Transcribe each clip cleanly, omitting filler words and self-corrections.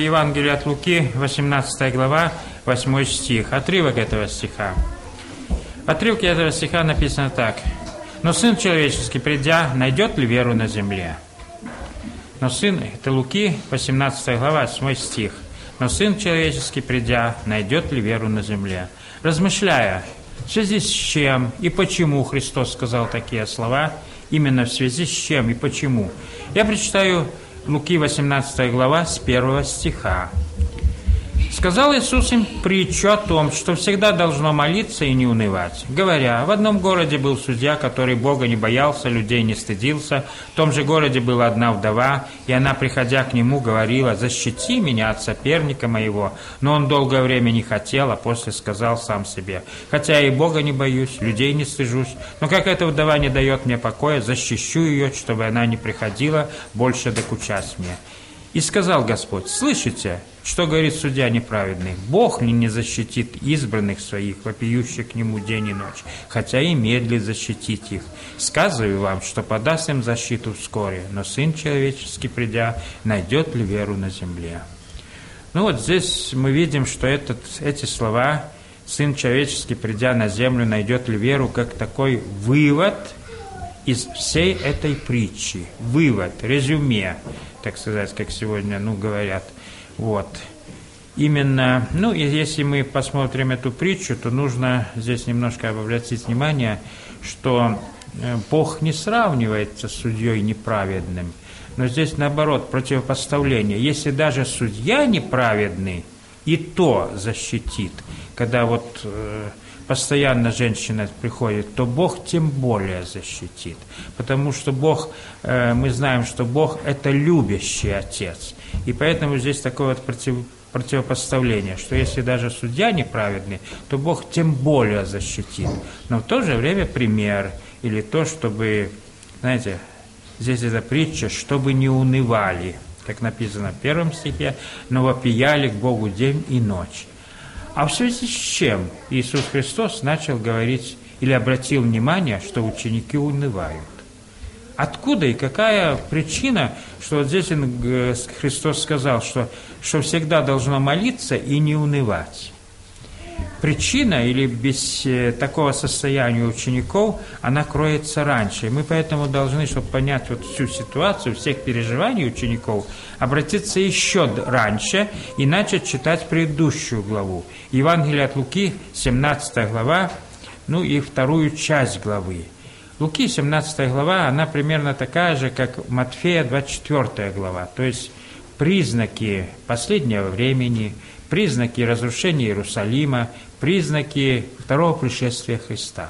Евангелие от Луки, 18 глава, 8 стих. Отрывок этого стиха. В отрывке этого стиха написано так. «Но Сын Человеческий, придя, найдет ли веру на земле?» Но Сын, это Луки, 18 глава, 8 стих. «Но Сын Человеческий, придя, найдет ли веру на земле?» Размышляя, в связи с чем и почему Христос сказал такие слова, именно в связи с чем и почему, я прочитаю Луки, 18 глава, с 1 стиха. «Сказал Иисус им притчу о том, что всегда должно молиться и не унывать, говоря, в одном городе был судья, который Бога не боялся, людей не стыдился, в том же городе была одна вдова, и она, приходя к нему, говорила, защити меня от соперника моего, но он долгое время не хотел, а после сказал сам себе, хотя я и Бога не боюсь, людей не стыжусь, но как эта вдова не дает мне покоя, защищу ее, чтобы она не приходила больше докучать мне. И сказал Господь, слышите, что говорит судья неправедный? Бог ли не защитит избранных своих, вопиющих к Нему день и ночь, хотя и медлит защитить их? Сказываю вам, что подаст им защиту вскоре, но Сын Человеческий, придя, найдет ли веру на земле?» Ну вот здесь мы видим, что эти слова «Сын Человеческий, придя на землю, найдет ли веру», как такой вывод из всей этой притчи. Вывод, резюме, так сказать, как сегодня, говорят. Вот. Именно, если мы посмотрим эту притчу, то нужно здесь немножко обратить внимание, что Бог не сравнивается с судьей неправедным, но здесь наоборот противопоставление. Если даже судья неправедный, и то защитит, когда постоянно женщина приходит, то Бог тем более защитит. Потому что Бог, мы знаем, что Бог – это любящий Отец. И поэтому здесь такое противопоставление, что если даже судья неправедный, то Бог тем более защитит. Но в то же время пример, или то, чтобы, знаете, здесь эта притча, чтобы не унывали, как написано в 1 стихе, но вопияли к Богу день и ночь. А в связи с чем Иисус Христос начал говорить или обратил внимание, что ученики унывают? Откуда и какая причина, что вот здесь Христос сказал, что всегда должно молиться и не унывать? Причина или без такого состояния учеников, она кроется раньше. И мы поэтому должны, чтобы понять всю ситуацию, всех переживаний учеников, обратиться еще раньше и начать читать предыдущую главу. Евангелие от Луки, 17 глава, и вторую часть главы. Луки, 17 глава, она примерно такая же, как Матфея, 24 глава. То есть признаки последнего времени, признаки разрушения Иерусалима, признаки второго пришествия Христа.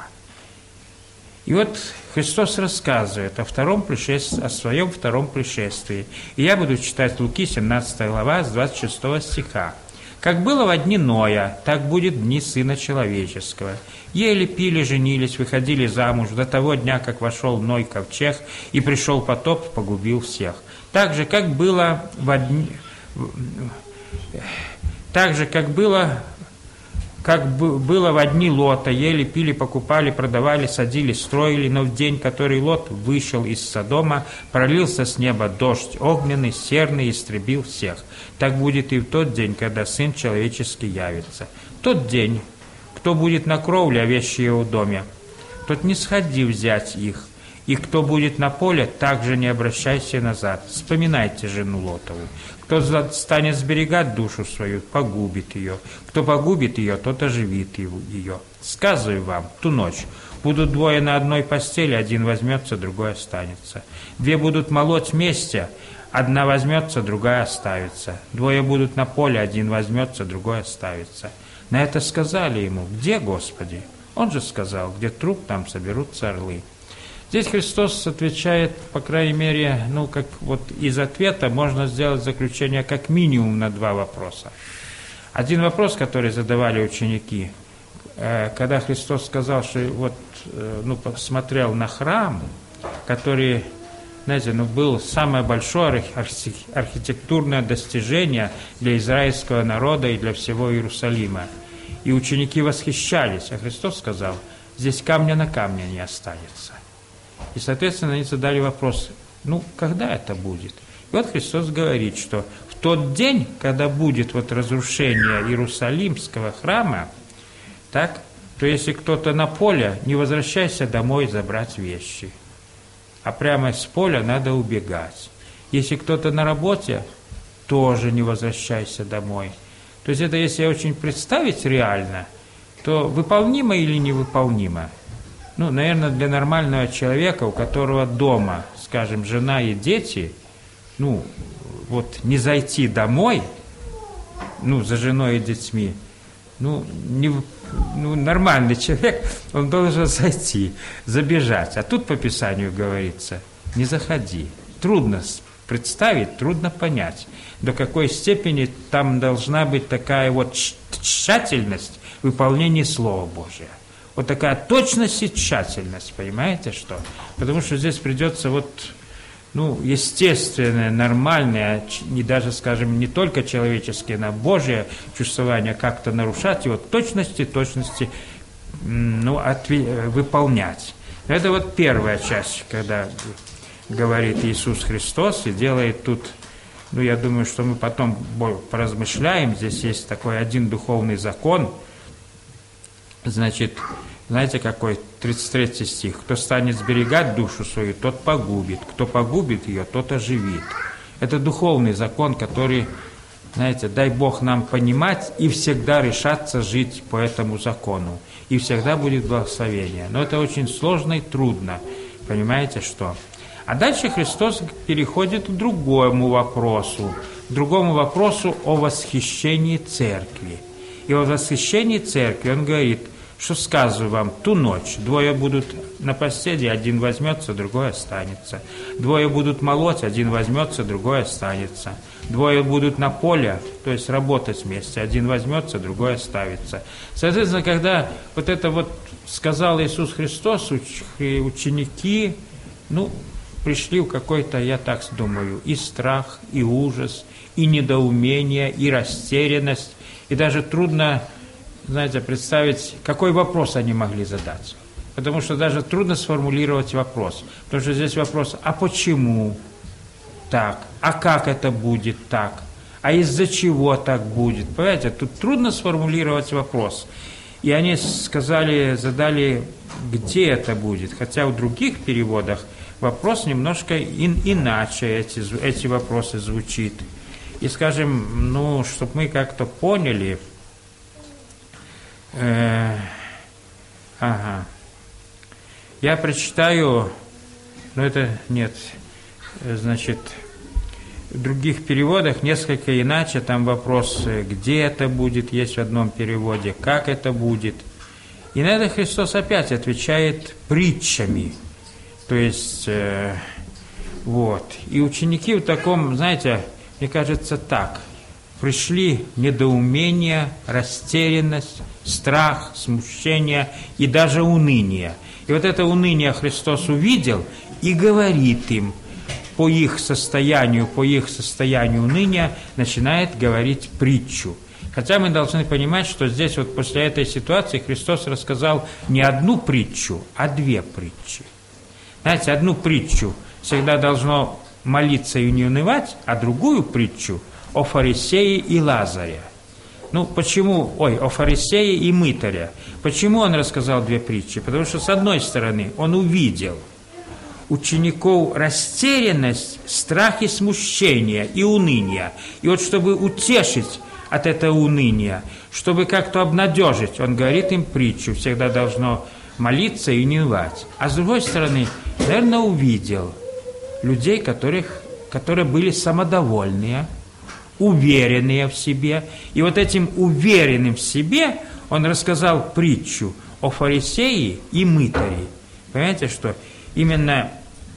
И вот Христос рассказывает о своем втором пришествии. И я буду читать Луки, 17 глава, с 26 стиха. «Как было во дни Ноя, так будет в дни Сына Человеческого. Ели, пили, женились, выходили замуж до того дня, как вошел Ной в ковчег, и пришел потоп, погубил всех. Так же, как было во дни Лота, ели, пили, покупали, продавали, садили, строили, но в день, который Лот вышел из Содома, пролился с неба дождь огненный, серный, истребил всех. Так будет и в тот день, когда Сын Человеческий явится. В тот день, кто будет на кровле, овещи его в доме, тот не сходи взять их, и кто будет на поле, также не обращайся назад. Вспоминайте жену Лотову. Кто станет сберегать душу свою, погубит ее. Кто погубит ее, тот оживит ее. Сказываю вам, ту ночь будут двое на одной постели, один возьмется, другой останется. Две будут молоть вместе, одна возьмется, другая оставится. Двое будут на поле, один возьмется, другой оставится. На это сказали ему: где, Господи? Он же сказал: где труп, там соберутся орлы. Здесь Христос отвечает, по крайней мере, из ответа можно сделать заключение как минимум на два вопроса. Один вопрос, который задавали ученики, когда Христос сказал, что посмотрел на храм, который, был самое большое архитектурное достижение для израильского народа и для всего Иерусалима. И ученики восхищались, а Христос сказал: здесь камня на камне не останется. И, соответственно, они задали вопрос: когда это будет? И вот Христос говорит, что в тот день, когда будет вот разрушение Иерусалимского храма, так, то если кто-то на поле, не возвращайся домой забрать вещи, а прямо с поля надо убегать. Если кто-то на работе, тоже не возвращайся домой. То есть это, если очень представить реально, то выполнимо или невыполнимо? Ну, наверное, для нормального человека, у которого дома, скажем, жена и дети, ну, вот не зайти домой, ну, за женой и детьми, ну, нормальный человек, он должен зайти, забежать. А тут по Писанию говорится, не заходи. Трудно представить, трудно понять, до какой степени там должна быть такая вот тщательность в выполнении Слова Божия. Вот такая точность и тщательность, понимаете, что? Потому что здесь придется вот, ну, естественное, нормальное, и даже, скажем, не только человеческое, но Божие чувствование как-то нарушать, и вот точности, ну, выполнять. Это вот первая часть, когда говорит Иисус Христос и делает тут, ну, я думаю, что мы потом поразмышляем, здесь есть такой один духовный закон, значит, знаете какой, 33 стих, кто станет сберегать душу свою, тот погубит, кто погубит ее, тот оживит. Это духовный закон, который, знаете, дай Бог нам понимать и всегда решаться жить по этому закону, и всегда будет благословение. Но это очень сложно и трудно, понимаете, что? А дальше Христос переходит к другому вопросу о восхищении церкви. И о восхищении церкви Он говорит, что сказываю вам, ту ночь двое будут на постели, один возьмется, другой останется. Двое будут молоть, один возьмется, другой останется. Двое будут на поле, то есть работать вместе, один возьмется, другой оставится. Соответственно, когда вот это вот сказал Иисус Христос, ученики, ну, пришли в какой-то, я так думаю, и страх, и ужас, и недоумение, и растерянность, и даже трудно, знаете, представить, какой вопрос они могли задать. Потому что даже трудно сформулировать вопрос. Потому что здесь вопрос, а почему так? А как это будет так? А из-за чего так будет? Понимаете, тут трудно сформулировать вопрос. И они задали, где это будет. Хотя в других переводах вопрос немножко иначе, эти вопросы звучит. И, скажем, ну, чтобы мы как-то поняли, я прочитаю, но это нет, значит, в других переводах несколько иначе, там вопрос, где это будет, есть в одном переводе, как это будет. И на это Христос опять отвечает притчами. То есть, вот. И ученики в таком, знаете, мне кажется, так. Пришли недоумение, растерянность, страх, смущение и даже уныние. И вот это уныние Христос увидел и говорит им по их состоянию уныния, начинает говорить притчу. Хотя мы должны понимать, что здесь вот после этой ситуации Христос рассказал не одну притчу, а две притчи. Знаете, одну притчу всегда должно молиться и не унывать, а другую притчу о фарисее и Лазаре. Ну, почему, о фарисее и мытаре. Почему он рассказал две притчи? Потому что, с одной стороны, он увидел учеников растерянность, страх и смущение, и уныние. И вот, чтобы утешить от этого уныния, чтобы как-то обнадежить, он говорит им притчу, всегда должно молиться и не унывать. А с другой стороны, наверное, увидел людей, которые были самодовольные, уверенные в себе. И вот этим уверенным в себе он рассказал притчу о фарисее и мытаре. Понимаете, что именно,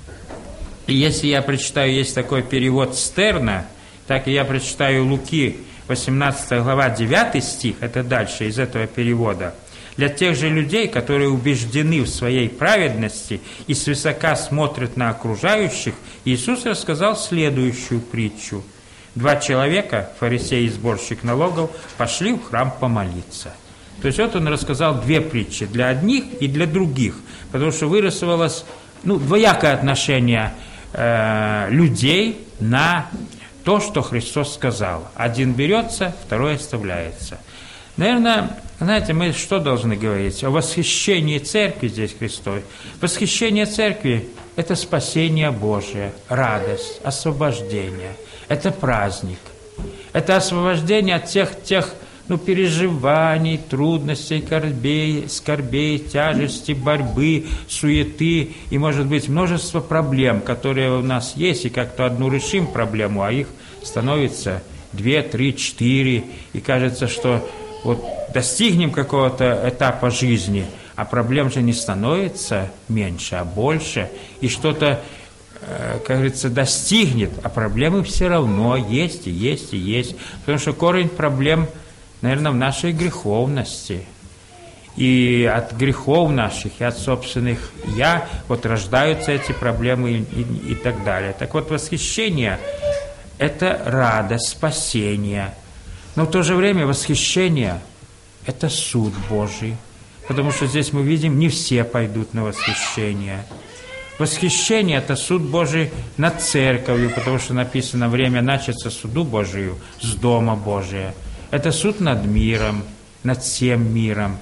если я прочитаю, есть такой перевод Стерна, так и я прочитаю Луки, 18 глава, 9 стих, это дальше из этого перевода. Для тех же людей, которые убеждены в своей праведности и свысока смотрят на окружающих, Иисус рассказал следующую притчу. Два человека, фарисей и сборщик налогов, пошли в храм помолиться. То есть вот он рассказал две притчи, для одних и для других, потому что вырисовалось двоякое отношение людей на то, что Христос сказал. Один берется, второй оставляется. Наверное, знаете, мы что должны говорить? О восхищении Церкви здесь Христовой. Восхищение Церкви – это спасение Божие, радость, освобождение. Это праздник. Это освобождение от тех переживаний, трудностей, скорбей, тяжести, борьбы, суеты и, может быть, множество проблем, которые у нас есть, и как-то одну решим проблему, а их становится 2, 3, 4, и кажется, что вот достигнем какого-то этапа жизни, а проблем же не становится меньше, а больше, и что-то, как говорится, достигнет, а проблемы все равно есть и есть и есть, потому что корень проблем, наверное, в нашей греховности. И от грехов наших, и от собственных «я» вот рождаются эти проблемы и так далее. Так вот, восхищение – это радость, спасение. Но в то же время восхищение – это суд Божий. Потому что здесь мы видим, не все пойдут на восхищение. Восхищение – это суд Божий над церковью, потому что написано «время начаться суду Божию с дома Божия». Это суд над миром, над всем миром.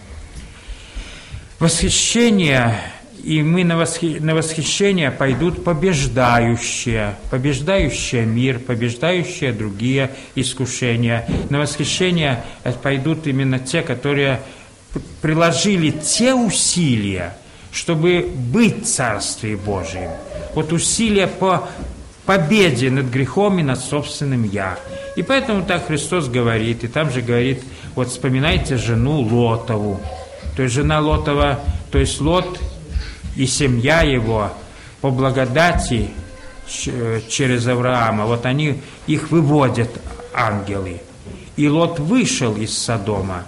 Восхищение, и мы на восхищение пойдут побеждающие мир, побеждающие другие искушения. На восхищение пойдут именно те, которые приложили те усилия, чтобы быть в Царстве Божьем. Вот усилия по победе над грехом и над собственным «я». И поэтому так Христос говорит, и там же говорит, вот вспоминайте жену Лотову. То есть жена Лотова, то есть Лот и семья его по благодати через Авраама, вот они, их выводят ангелы. И Лот вышел из Содома,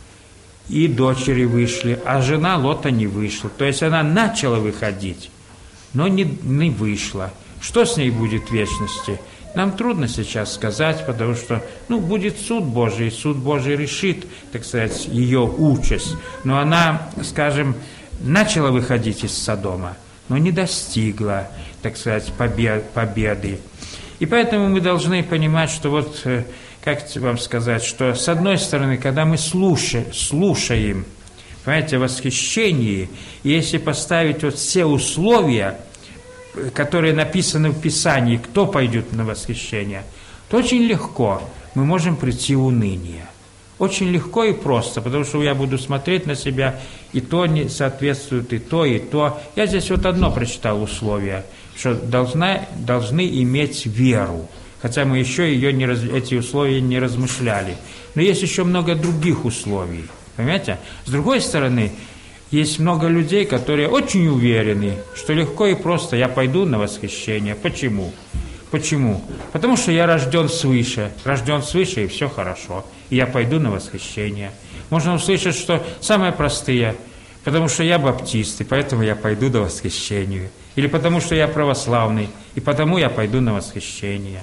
и дочери вышли, а жена Лота не вышла. То есть она начала выходить, но не вышла. Что с ней будет в вечности? Нам трудно сейчас сказать, потому что, будет суд Божий решит, так сказать, ее участь. Но она, скажем, начала выходить из Содома, но не достигла, так сказать, победы. И поэтому мы должны понимать, что вот, как вам сказать, что с одной стороны, когда мы слушаем, понимаете, восхищение, и если поставить вот все условия, которые написаны в Писании, кто пойдет на восхищение, то очень легко мы можем прийти в уныние. Очень легко и просто, потому что я буду смотреть на себя, и то не соответствует, и то, и то. Я здесь вот одно прочитал условие, что должны иметь веру, хотя мы еще эти условия не размышляли. Но есть еще много других условий, понимаете? С другой стороны, есть много людей, которые очень уверены, что легко и просто я пойду на восхищение. Почему? Потому что я рожден свыше, и все хорошо, и я пойду на восхищение. Можно услышать, что самые простые, потому что я баптист, и поэтому я пойду на восхищение. Или потому что я православный, и потому я пойду на восхищение.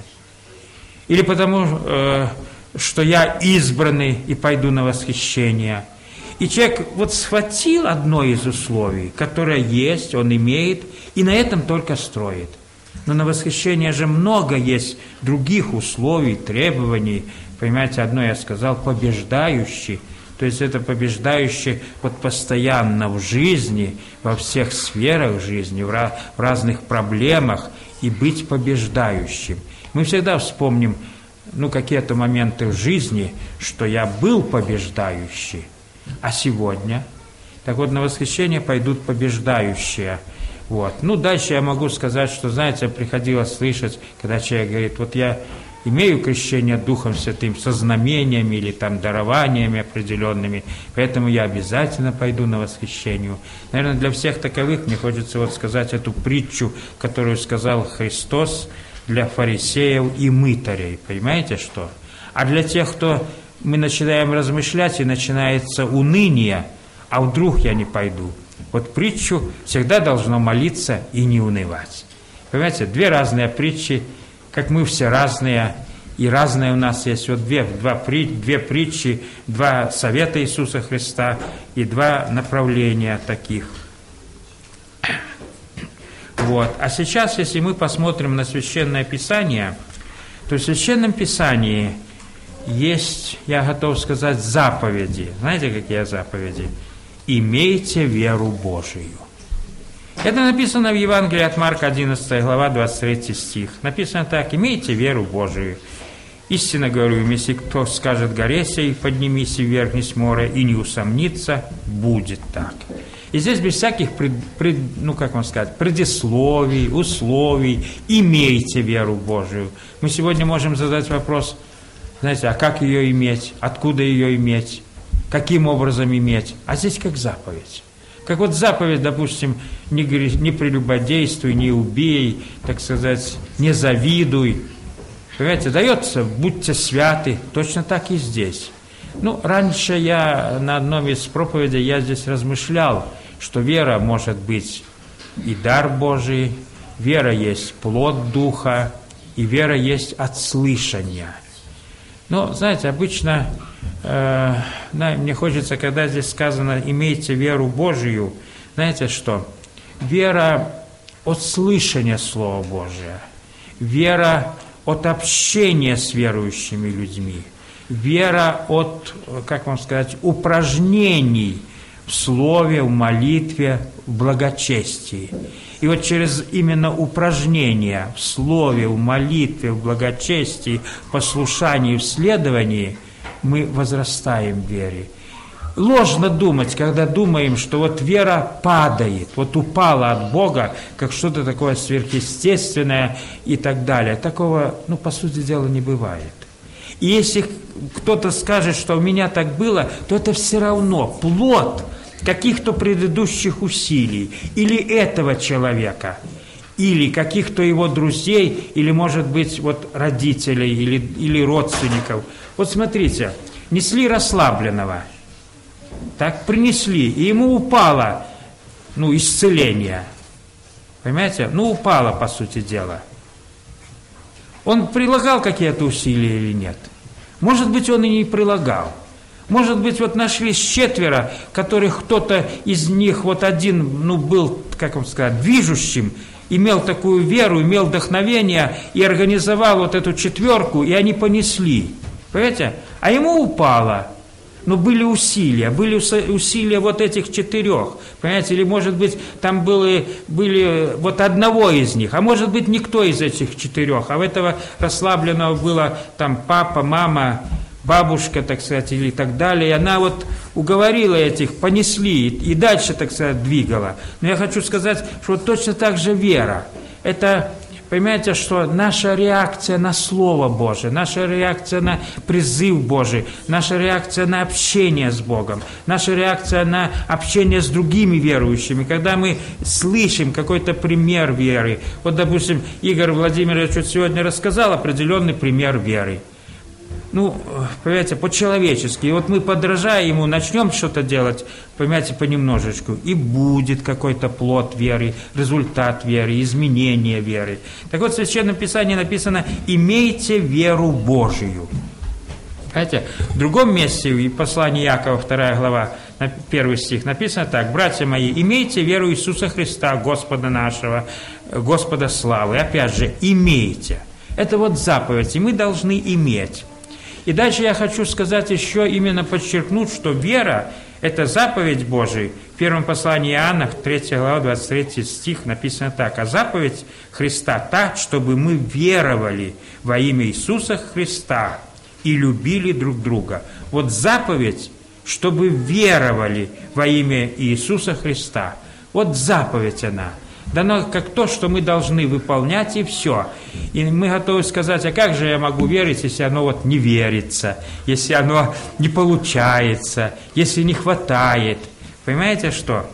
Или потому что я избранный, и пойду на восхищение. И человек вот схватил одно из условий, которое есть, он имеет, и на этом только строит. Но на восхищение же много есть других условий, требований. Понимаете, одно я сказал, побеждающий. То есть это побеждающий вот постоянно в жизни, во всех сферах жизни, в разных проблемах, и быть побеждающим. Мы всегда вспомним, какие-то моменты в жизни, что я был побеждающий. А сегодня? Так вот, на восхищение пойдут побеждающие. Вот. Дальше я могу сказать, что, знаете, приходилось слышать, когда человек говорит, вот я имею крещение Духом Святым со знамениями или там дарованиями определенными, поэтому я обязательно пойду на восхищение. Наверное, для всех таковых мне хочется вот сказать эту притчу, которую сказал Христос для фарисеев и мытарей. Понимаете, что? А для тех, кто... Мы начинаем размышлять, и начинается уныние, а вдруг я не пойду. Вот притчу всегда должно молиться и не унывать. Понимаете, две разные притчи, как мы все разные, и разные у нас есть. Вот две притчи, два совета Иисуса Христа и два направления таких. Вот. А сейчас, если мы посмотрим на Священное Писание, то в Священном Писании есть, я готов сказать, заповеди. Знаете, какие заповеди? «Имейте веру Божию». Это написано в Евангелии от Марка, 11 глава, 23 стих. Написано так: «Имейте веру Божию. Истинно говорю им, если кто скажет горе сей, поднимись и вверхнись море, и не усомнится, будет так». И здесь без всяких, предисловий, условий, имейте веру Божию. Мы сегодня можем задать вопрос, знаете, а как ее иметь, откуда ее иметь, каким образом иметь? А здесь как заповедь. Как вот заповедь, допустим, не прелюбодействуй, не убей, так сказать, не завидуй. Понимаете, дается, будьте святы, точно так и здесь. Раньше я на одном из проповедей, я здесь размышлял, что вера может быть и дар Божий, вера есть плод Духа, и вера есть от слышания. Знаете, обычно мне хочется, когда здесь сказано «имейте веру Божию», знаете что? Вера от слышания Слова Божия, вера от общения с верующими людьми, вера от, упражнений в слове, в молитве, в благочестии. И вот через именно упражнения в слове, в молитве, в благочестии, в послушании, в следовании мы возрастаем в вере. Ложно думать, когда думаем, что вот вера падает, вот упала от Бога, как что-то такое сверхъестественное и так далее. Такого, по сути дела, не бывает. И если кто-то скажет, что у меня так было, то это все равно плод каких-то предыдущих усилий, или этого человека, или каких-то его друзей, или, может быть, родителей, или родственников. Вот смотрите, несли расслабленного, так принесли, и ему упало, исцеление. Понимаете? Упало, по сути дела. Он прилагал какие-то усилия или нет? Может быть, он и не прилагал. Может быть, нашлись 4, которых кто-то из них, один, был, движущим, имел такую веру, имел вдохновение и организовал эту 4, и они понесли. Понимаете? А ему упало. Были усилия этих 4. Понимаете? Или, может быть, там были одного из них, а может быть, никто из этих 4. А у этого расслабленного было там папа, мама, бабушка, так сказать, или так далее, и она уговорила этих, понесли, и дальше, так сказать, двигала. Но я хочу сказать, что точно так же вера. Это, понимаете, что наша реакция на Слово Божие, наша реакция на призыв Божий, наша реакция на общение с Богом, наша реакция на общение с другими верующими, когда мы слышим какой-то пример веры. Допустим, Игорь Владимирович сегодня рассказал определенный пример веры. Понимаете, по-человечески. И мы, подражая ему, начнем что-то делать, понимаете, понемножечку, и будет какой-то плод веры, результат веры, изменение веры. Так вот, в Священном Писании написано «имейте веру Божию». Понимаете, в другом месте, в послании Иакова, 2 глава, 1 стих, написано так: «Братья мои, имейте веру Иисуса Христа, Господа нашего, Господа славы». Опять же, имейте. Это заповедь, и мы должны иметь. И дальше я хочу сказать еще, именно подчеркнуть, что вера – это заповедь Божия. В первом послании Иоанна, 3 глава, 23 стих, написано так: «А заповедь Христа та, чтобы мы веровали во имя Иисуса Христа и любили друг друга». Заповедь, чтобы веровали во имя Иисуса Христа. Заповедь она. Дано как то, что мы должны выполнять, и все. И мы готовы сказать: а как же я могу верить, если оно не верится, если оно не получается, если не хватает? Понимаете, что?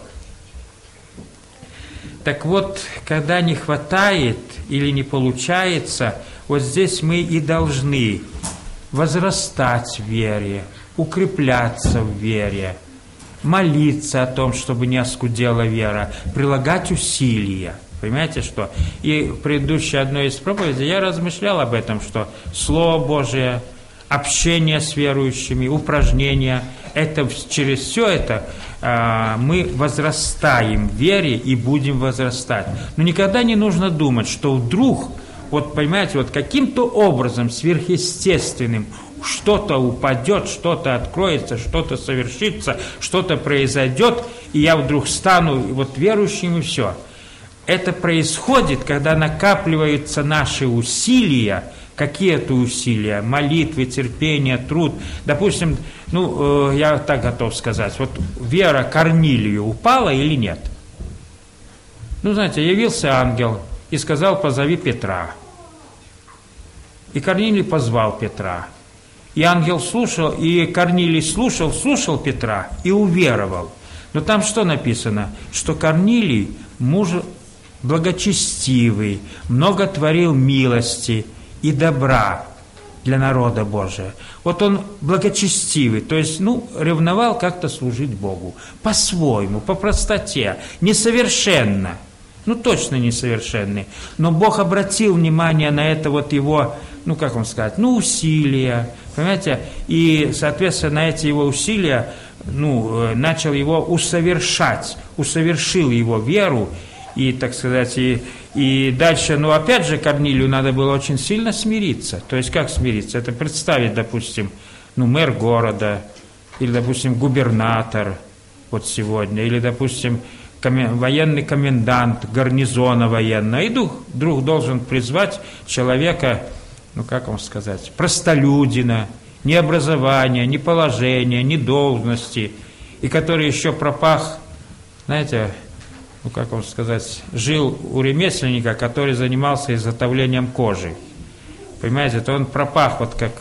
Так когда не хватает или не получается, здесь мы и должны возрастать в вере, укрепляться в вере, молиться о том, чтобы не оскудела вера, прилагать усилия. Понимаете, что? И в предыдущей одной из проповедей я размышлял об этом, что Слово Божие, общение с верующими, упражнения. Через все это мы возрастаем в вере и будем возрастать. Но никогда не нужно думать, что вдруг, вот понимаете, вот каким-то образом сверхъестественным что-то упадет, что-то откроется, что-то совершится, что-то произойдет, и я вдруг стану вот верующим, и все. Это происходит, когда накапливаются наши усилия. Какие это усилия? Молитвы, терпение, труд. Допустим, я так готов сказать, вот вера Корнилию упала или нет? Знаете, явился ангел и сказал: позови Петра. И Корнилий позвал Петра. И ангел слушал, и Корнилий слушал Петра и уверовал. Но там что написано? Что Корнилий муж благочестивый, много творил милости и добра для народа Божия. Вот он благочестивый, то есть, ревновал как-то служить Богу. По-своему, по простоте, несовершенно. Точно несовершенный. Но Бог обратил внимание на это вот его, усилия. Понимаете? И, соответственно, на эти его усилия, начал его усовершать. Усовершил его веру. И, так сказать, и дальше, опять же, Корнилию надо было очень сильно смириться. То есть, как смириться? Это представить, допустим, мэр города, или, допустим, губернатор, вот сегодня, или, допустим, военный комендант гарнизона военного. И вдруг должен призвать человека, простолюдина, ни образования, ни положения, ни должности, и который еще пропах, знаете, жил у ремесленника, который занимался изготовлением кожи. Понимаете, то он пропах, вот как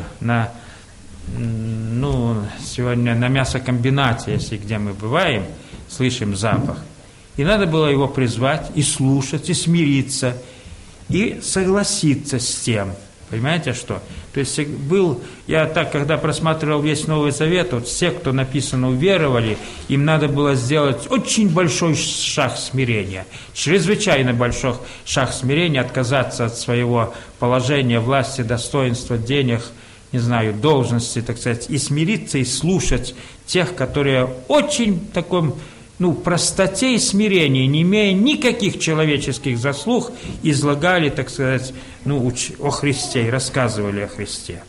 сегодня на мясокомбинате, если где мы бываем, слышим запах. И надо было его призвать, и слушать, и смириться, и согласиться с тем. Понимаете, что? То есть я так, когда просматривал весь Новый Завет, вот все, кто написано уверовали, им надо было сделать очень большой шаг смирения, чрезвычайно большой шаг смирения, отказаться от своего положения, власти, достоинства, денег, должности, так сказать, и смириться, и слушать тех, которые очень в таком, простоте и смирении, не имея никаких человеческих заслуг, излагали, так сказать, о Христе и рассказывали о Христе.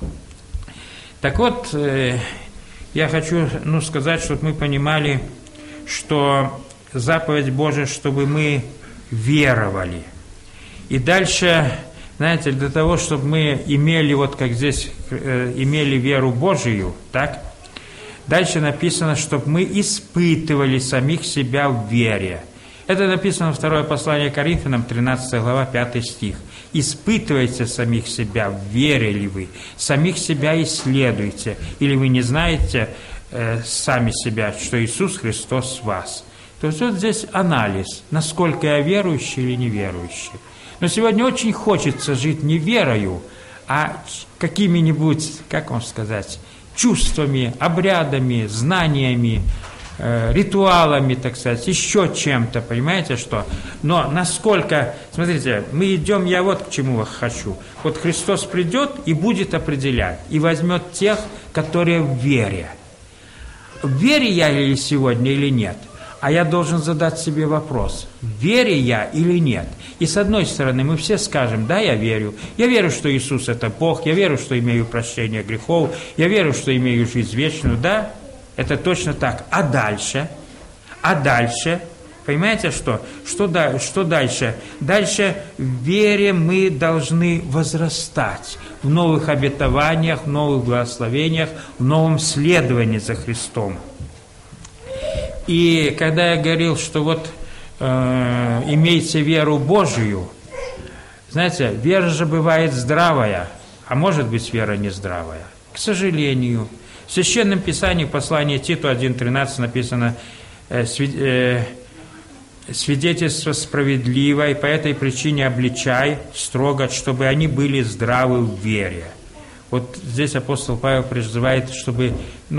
Так вот, я хочу, сказать, чтобы мы понимали, что заповедь Божия, чтобы мы веровали. И дальше, знаете, для того, чтобы мы имели, вот как здесь, имели веру Божию, так? Дальше написано, чтобы мы испытывали самих себя в вере. Это написано во второе послание Коринфянам, 13 глава, 5 стих. «Испытывайте самих себя, в вере ли вы, самих себя исследуйте, или вы не знаете сами себя, что Иисус Христос в вас». То есть вот здесь анализ, насколько я верующий или неверующий. Но сегодня очень хочется жить не верою, а какими-нибудь, чувствами, обрядами, знаниями, ритуалами, так сказать, еще чем-то, понимаете, что? Но насколько, смотрите, мы идем, я вот к чему хочу. Вот Христос придет и будет определять, и возьмет тех, которые в вере. В вере я ли сегодня или нет? А я должен задать себе вопрос, в вере я или нет? И с одной стороны, мы все скажем: да, я верю. Я верю, что Иисус – это Бог. Я верю, что имею прощение грехов. Я верю, что имею жизнь вечную. Да, это точно так. А дальше? Понимаете, что? Что дальше? Дальше в вере мы должны возрастать в новых обетованиях, в новых благословениях, в новом следовании за Христом. И когда я говорил, что вот имейте веру Божию, знаете, вера же бывает здравая, а может быть вера нездравая. К сожалению. В Священном Писании, в послании Титу 1.13 написано: свидетельство справедливое, и по этой причине обличай строго, чтобы они были здравы в вере. Вот здесь апостол Павел призывает, чтобы,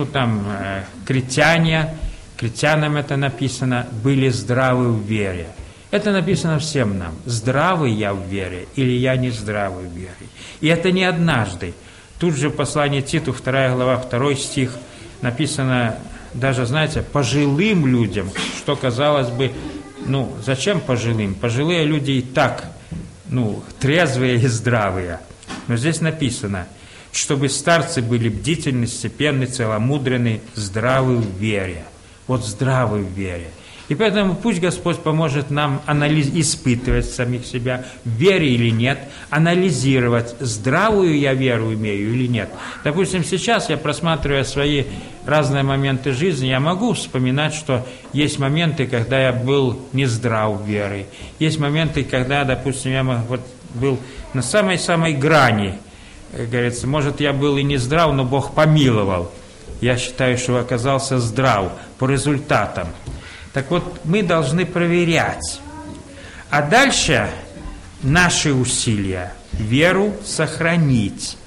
критянам это написано, были здравы в вере. Это написано всем нам. Здравый я в вере или я не здравый в вере. И это не однажды. Тут же в послании Титу, 2 глава, 2 стих, написано даже, знаете, пожилым людям, что, казалось бы, зачем пожилым? Пожилые люди и так, трезвые и здравые. Но здесь написано, чтобы старцы были бдительны, степенны, целомудренны, здравы в вере. Вот здравы в вере. И поэтому пусть Господь поможет нам испытывать самих себя, в вере или нет, анализировать, здравую я веру имею или нет. Допустим, сейчас я, просматривая свои разные моменты жизни, я могу вспоминать, что есть моменты, когда я был нездрав верой. Есть моменты, когда, допустим, я был на самой-самой грани. Говорится, может, я был и нездрав, но Бог помиловал. Я считаю, что оказался здрав по результатам. Так вот, мы должны проверять. А дальше наши усилия веру сохранить.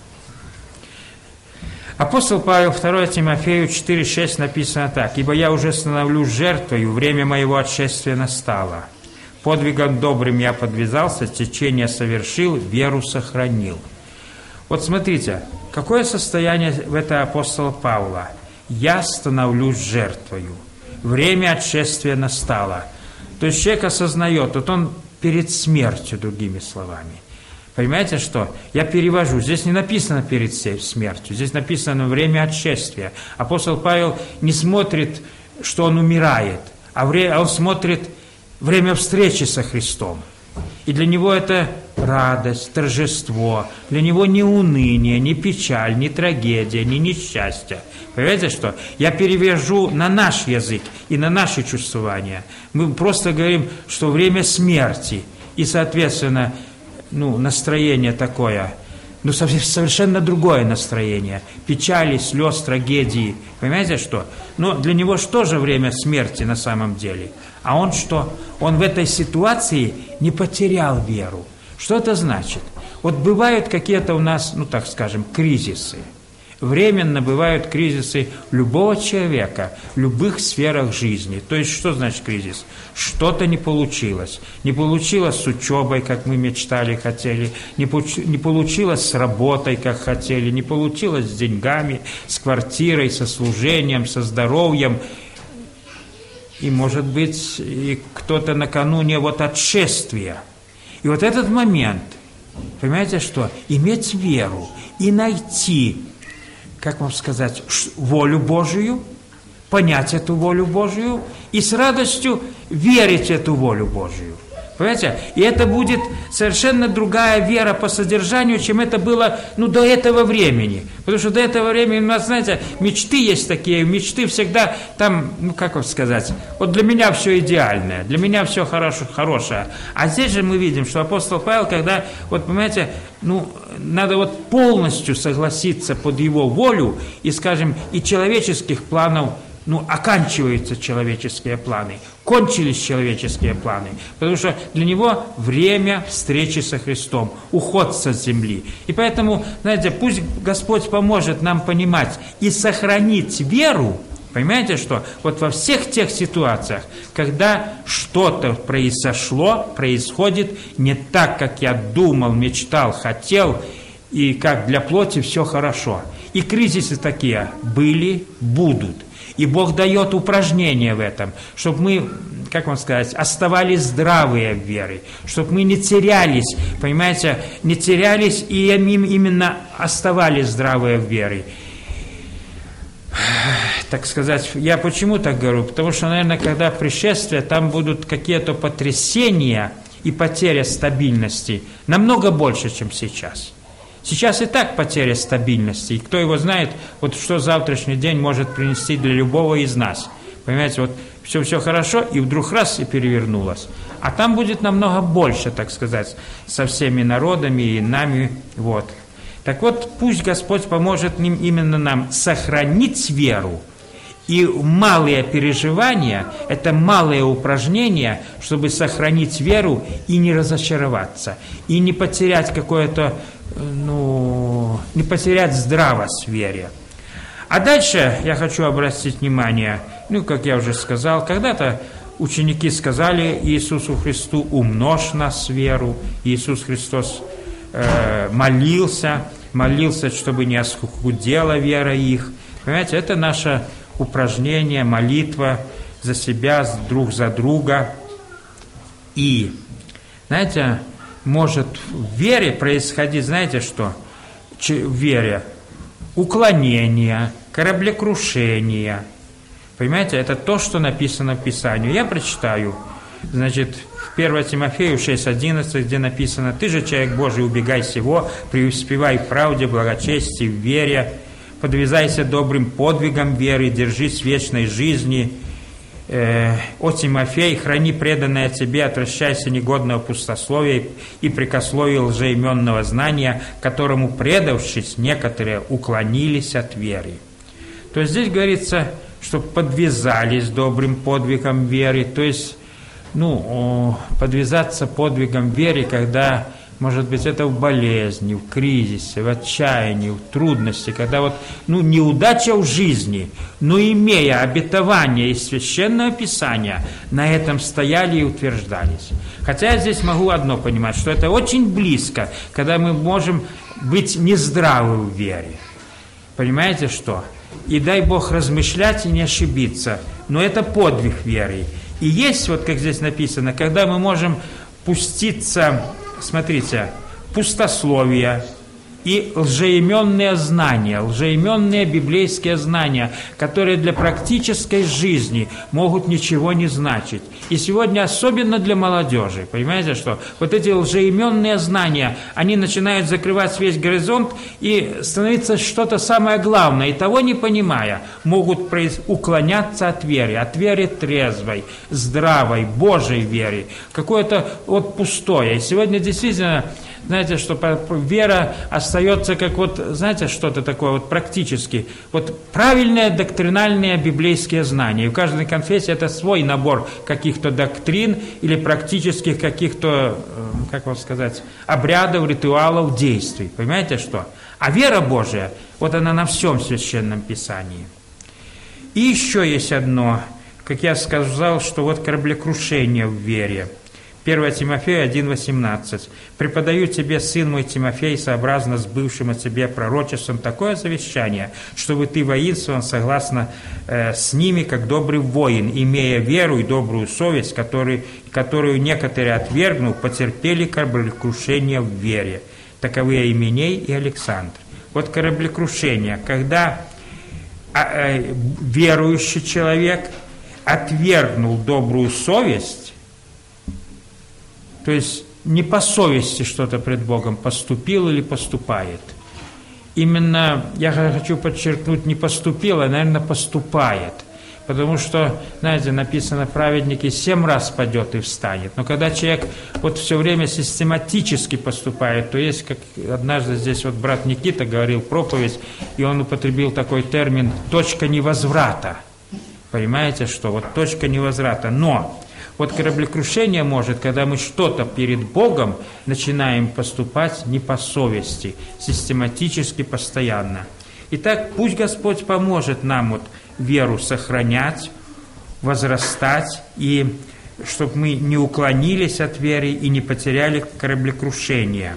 Апостол Павел, 2 Тимофею 4,6 написано так: «Ибо я уже становлюсь жертвою, время моего отшествия настало. Подвигом добрым я подвязался, течение совершил, веру сохранил». Вот смотрите, какое состояние в это апостола Павла? «Я становлюсь жертвою». Время отшествия настало. То есть человек осознает, вот он перед смертью, другими словами. Понимаете, что? Я перевожу. Здесь не написано перед смертью, здесь написано время отшествия. Апостол Павел не смотрит, что он умирает, а он смотрит время встречи со Христом. И для него это радость, торжество. Для него не уныние, не печаль, не трагедия, не несчастье. Понимаете, что? Я перевяжу на наш язык и на наши чувствования. Мы просто говорим, что время смерти. И, соответственно, настроение такое. Совершенно другое настроение. Печали, слез, трагедии. Понимаете, что? Но для него что же время смерти на самом деле? А он что? Он в этой ситуации не потерял веру. Что это значит? Вот бывают какие-то у нас, так скажем, кризисы. Временно бывают кризисы любого человека в любых сферах жизни. То есть, что значит кризис? Что-то не получилось. Не получилось с учебой, как мы мечтали, хотели. Не получилось с работой, как хотели. Не получилось с деньгами, с квартирой, со служением, со здоровьем. И, может быть, и кто-то накануне отшествия. И вот этот момент, понимаете, что? Иметь веру и найти, как вам сказать, волю Божию, понять эту волю Божию и с радостью верить в эту волю Божию. Понимаете? И это будет совершенно другая вера по содержанию, чем это было, до этого времени. Потому что до этого времени, у нас, знаете, мечты есть такие, мечты всегда там, как вам сказать, вот для меня все идеальное, для меня все хорошее. А здесь же мы видим, что апостол Павел, когда, понимаете, надо полностью согласиться под его волю, и, скажем, и человеческих планов, оканчиваются человеческие планы, кончились человеческие планы, потому что для него время встречи со Христом, уход со земли. И поэтому, знаете, пусть Господь поможет нам понимать и сохранить веру, понимаете, что во всех тех ситуациях, когда что-то происходит не так, как я думал, мечтал, хотел, и как для плоти все хорошо. И кризисы такие были, будут. И Бог дает упражнения в этом, чтобы мы, как вам сказать, оставались здравые в вере, чтобы мы не терялись, понимаете, не терялись и именно оставались здравые в вере. Так сказать, я почему так говорю? Потому что, наверное, когда пришествие, там будут какие-то потрясения и потеря стабильности намного больше, чем сейчас. Сейчас и так потеря стабильности, и кто его знает, что завтрашний день может принести для любого из нас. Понимаете, все хорошо, и вдруг раз, и перевернулось. А там будет намного больше, так сказать, со всеми народами и нами, Так пусть Господь поможет именно нам сохранить веру, и малые переживания, это малые упражнения, чтобы сохранить веру и не разочароваться, и не потерять какое-то, не потерять здравость в вере. А дальше я хочу обратить внимание, как я уже сказал, когда-то ученики сказали Иисусу Христу: «Умножь нас веру». Иисус Христос молился, молился, чтобы не оскудела вера их. Понимаете, это наше упражнение, молитва за себя, друг за друга. И, знаете, может в вере происходить, знаете что? В вере уклонение, кораблекрушение. Понимаете, это то, что написано в Писании. Я прочитаю, значит, в 1 Тимофею 6:11, где написано: «Ты же, человек Божий, убегай сего, преуспевай в правде, благочестии, в вере, подвязайся добрым подвигом веры, держись вечной жизни. О Тимофей, храни преданное тебе, отвращайся негодного пустословия и прикословия лжеименного знания, которому, предавшись, некоторые уклонились от веры». То есть здесь говорится, что подвязались добрым подвигом веры, то есть, подвязаться подвигом веры, когда, может быть, это в болезни, в кризисе, в отчаянии, в трудности, когда неудача в жизни, но имея обетование из Священного Писания, на этом стояли и утверждались. Хотя я здесь могу одно понимать, что это очень близко, когда мы можем быть нездравы в вере. Понимаете что? И дай Бог размышлять и не ошибиться. Но это подвиг веры. И есть, как здесь написано, когда мы можем пуститься, смотрите, пустословие и лжеименные знания, лжеименные библейские знания, которые для практической жизни могут ничего не значить. И сегодня особенно для молодежи, понимаете что? Вот эти лжеименные знания, они начинают закрывать весь горизонт и становиться что-то самое главное, и того не понимая, могут уклоняться от веры трезвой, здравой, Божьей веры, какое-то пустое. И сегодня действительно, знаете, что вера остается как знаете, что-то такое практически. Правильные доктринальные библейские знания. И в каждой конфессии это свой набор каких-то доктрин или практических каких-то, обрядов, ритуалов, действий. Понимаете что? А вера Божия, она на всем Священном Писании. И еще есть одно, как я сказал, что кораблекрушение в вере. 1 Тимофея 1:18. «Преподаю тебе, сын мой Тимофей, сообразно с бывшим от тебе пророчеством, такое завещание, чтобы ты воинствовал согласно с ними, как добрый воин, имея веру и добрую совесть, которую некоторые, отвергнув, потерпели кораблекрушение в вере. Таковы Именей и Александр». Кораблекрушение, когда верующий человек отвергнул добрую совесть, то есть не по совести что-то пред Богом поступил или поступает. Именно, я хочу подчеркнуть, не поступил, а, наверное, поступает. Потому что, знаете, написано, праведники 7 раз падет и встанет. Но когда человек все время систематически поступает, то есть, как однажды здесь брат Никита говорил проповедь, и он употребил такой термин «точка невозврата». Понимаете, что? Точка невозврата. Но кораблекрушение может, когда мы что-то перед Богом начинаем поступать не по совести, систематически, постоянно. Итак, пусть Господь поможет нам веру сохранять, возрастать, и чтобы мы не уклонились от веры и не потеряли кораблекрушение.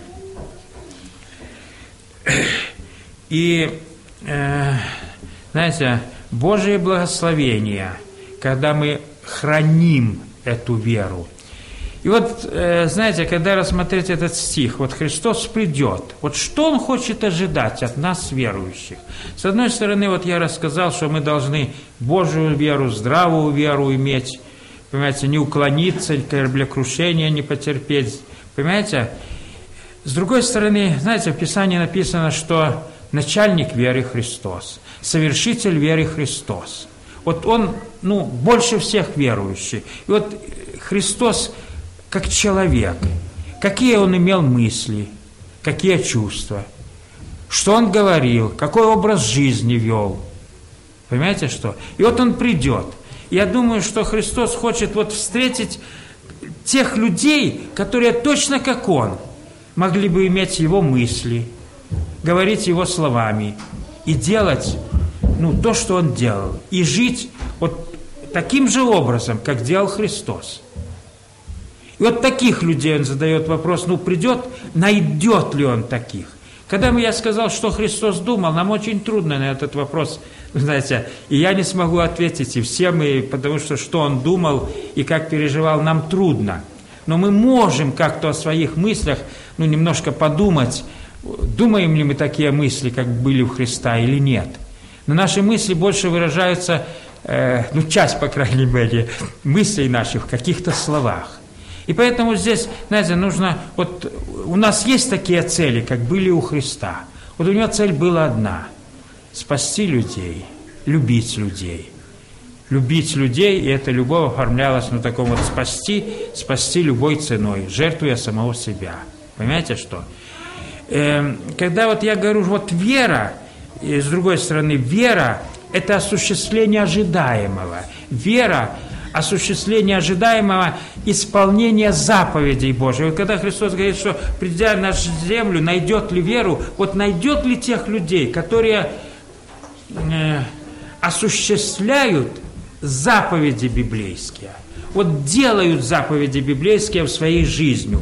И, знаете, Божие благословение, когда мы храним эту веру. И знаете, когда рассмотреть этот стих, Христос придет, что Он хочет ожидать от нас, верующих? С одной стороны, я рассказал, что мы должны Божию веру, здравую веру иметь, понимаете, не уклониться, кораблекрушения не потерпеть, понимаете? С другой стороны, знаете, в Писании написано, что начальник веры Христос, совершитель веры Христос. Он, больше всех верующий. И Христос как человек, какие Он имел мысли, какие чувства, что Он говорил, какой образ жизни вел. Понимаете что? И Он придет. Я думаю, что Христос хочет встретить тех людей, которые точно как Он могли бы иметь Его мысли, говорить Его словами и делать то, что Он делал, и жить таким же образом, как делал Христос. И таких людей Он задает вопрос, придет, найдет ли Он таких, Когда я сказал, что Христос думал, нам очень трудно на этот вопрос, знаете, и я не смогу ответить, и все мы, потому что Он думал и как переживал, нам трудно. Но мы можем как-то о своих мыслях, немножко подумать, думаем ли мы такие мысли, как были у Христа, или нет. Но наши мысли больше выражаются, часть, по крайней мере, мыслей наших в каких-то словах. И поэтому здесь, знаете, нужно, у нас есть такие цели, как были у Христа. У него цель была одна – спасти людей, любить людей. Любить людей, и эта любовь оформлялась на таком спасти любой ценой, жертвуя самого себя. Понимаете, что? Когда я говорю, вера, и с другой стороны, вера – это осуществление ожидаемого. Вера – осуществление ожидаемого исполнения заповедей Божьих. Когда Христос говорит, что придя на землю, найдет ли веру, найдет ли тех людей, которые осуществляют заповеди библейские, делают заповеди библейские своей жизнью.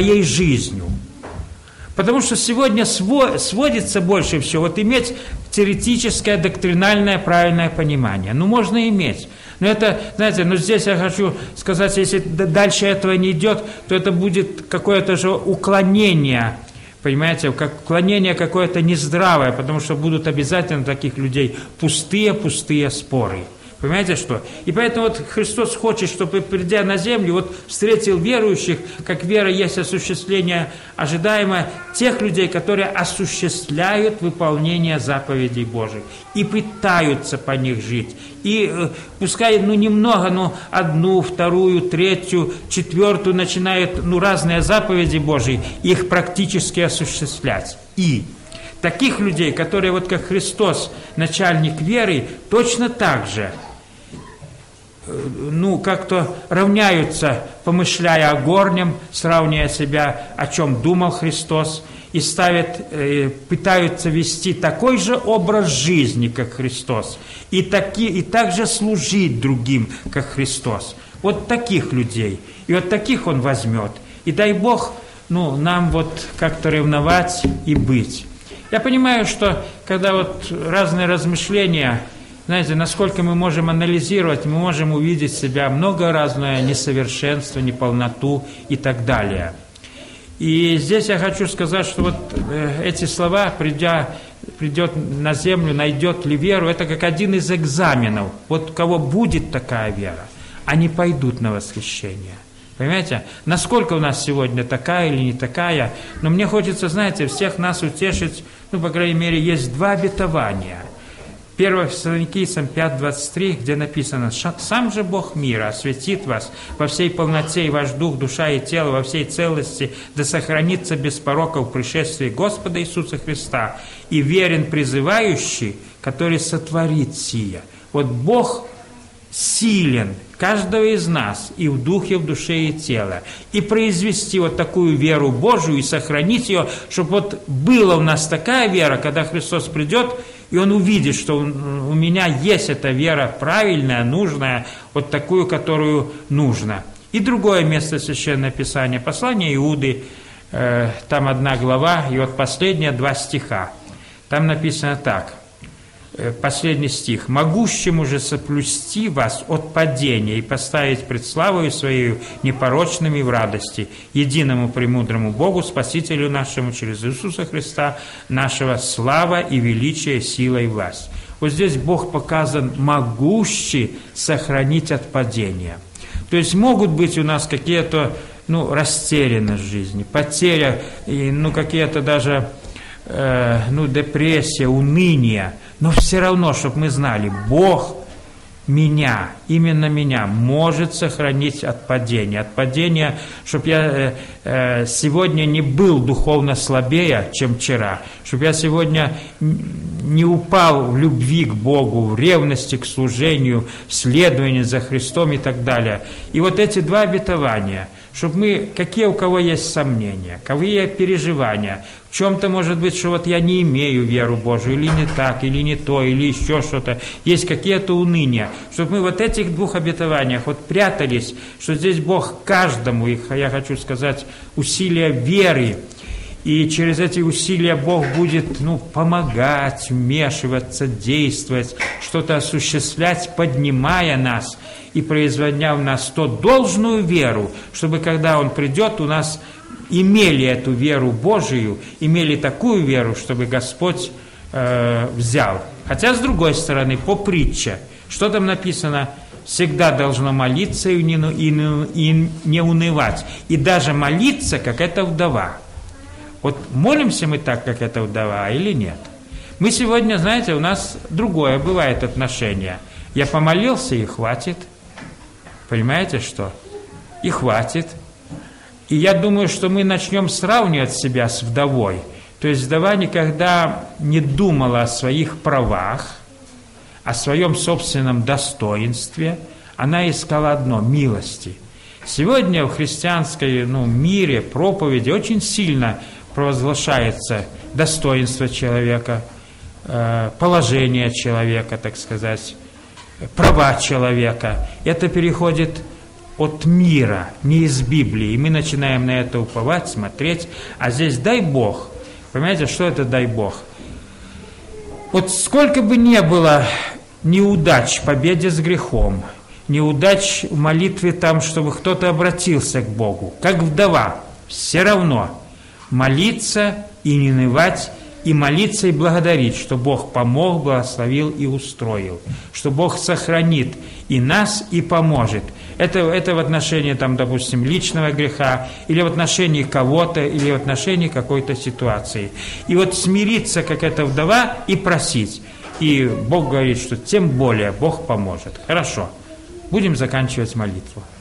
Потому что сегодня сводится больше всего иметь теоретическое, доктринальное, правильное понимание. Можно иметь. Но это, знаете, здесь я хочу сказать, если дальше этого не идет, то это будет какое-то же уклонение, понимаете, как уклонение какое-то нездравое, потому что будут обязательно таких людей пустые споры. Понимаете, что? И поэтому Христос хочет, чтобы, придя на землю, встретил верующих, как вера есть осуществление ожидаемое тех людей, которые осуществляют выполнение заповедей Божьих и пытаются по них жить. И пускай, немного, но одну, вторую, третью, четвертую начинают, разные заповеди Божьи, их практически осуществлять. И таких людей, которые, как Христос, начальник веры, точно так же, как-то равняются, помышляя о горнем, сравнивая себя, о чем думал Христос, и пытаются вести такой же образ жизни, как Христос, и также служить другим, как Христос. Таких людей. И таких Он возьмет. И дай Бог, нам как-то ревновать и быть. Я понимаю, что когда разные размышления, знаете, насколько мы можем анализировать, мы можем увидеть себя много разное несовершенство, неполноту и так далее. И здесь я хочу сказать, что эти слова, придет на землю, найдет ли веру, это как один из экзаменов. У кого будет такая вера, они пойдут на восхищение. Понимаете, насколько у нас сегодня такая или не такая, но мне хочется, знаете, всех нас утешить, по крайней мере, есть два обетования. 1 Фессалоникийцам 5:23, где написано: «Сам же Бог мира осветит вас во всей полноте, и ваш дух, душа и тело во всей целости, да сохранится без порока в пришествии Господа Иисуса Христа, и верен призывающий, который сотворит сия». Бог силен каждого из нас и в духе, в душе и теле, и произвести такую веру Божию и сохранить ее, чтобы была у нас такая вера, когда Христос придет, и Он увидит, что у меня есть эта вера правильная, нужная, такую, которую нужно. И другое место Священного Писания, послание Иуды, там 1 глава, и последние 2 стиха. Там написано так. Последний стих. «Могущему же соплюсти вас от падения и поставить пред славою Своею непорочными в радости, единому премудрому Богу, Спасителю нашему, через Иисуса Христа, нашего слава и величие, сила и власть». Здесь Бог показан могущий сохранить от падения. То есть могут быть у нас какие-то, растерянность в жизни, потеря, какие-то даже, депрессия, уныние. Но все равно, чтобы мы знали, Бог именно меня может сохранить от падения, чтобы я сегодня не был духовно слабее, чем вчера, чтобы я сегодня не упал в любви к Богу, в ревности к служению, в следовании за Христом и так далее. И эти 2 обетования, чтобы мы, какие у кого есть сомнения, какие переживания, в чем-то может быть, что я не имею веру Божию, или не так, или не то, или еще что-то, есть какие-то уныния, чтобы мы этих 2 обетованиях прятались, что здесь Бог каждому, я хочу сказать, усилия веры И через эти усилия Бог будет помогать, вмешиваться, действовать, что-то осуществлять, поднимая нас и производя в нас то должную веру, чтобы когда Он придет, у нас имели эту веру Божию, имели такую веру, чтобы Господь взял. Хотя, с другой стороны, по притче, что там написано? Всегда должно молиться и не унывать. И даже молиться, как эта вдова. Вот молимся мы так, как эта вдова, или нет? Мы сегодня, знаете, у нас другое бывает отношение. Я помолился, и хватит. Понимаете, что? И хватит. И я думаю, что мы начнем сравнивать себя с вдовой. То есть вдова никогда не думала о своих правах, о своем собственном достоинстве. Она искала одно – милости. Сегодня в христианском мире, проповеди очень сильно провозглашается достоинство человека, положение человека, так сказать, права человека. Это переходит от мира, не из Библии. И мы начинаем на это уповать, смотреть. А здесь дай Бог. Понимаете, что это дай Бог? Вот сколько бы ни было неудач в победе с грехом, неудач в молитве там, чтобы кто-то обратился к Богу, как вдова, все равно молиться и не унывать, и молиться и благодарить, что Бог помог, благословил и устроил, что Бог сохранит и нас, и поможет. Это в отношении, допустим, личного греха, или в отношении кого-то, или в отношении какой-то ситуации. И вот смириться, как эта вдова, и просить. И Бог говорит, что тем более Бог поможет. Хорошо, будем заканчивать молитву.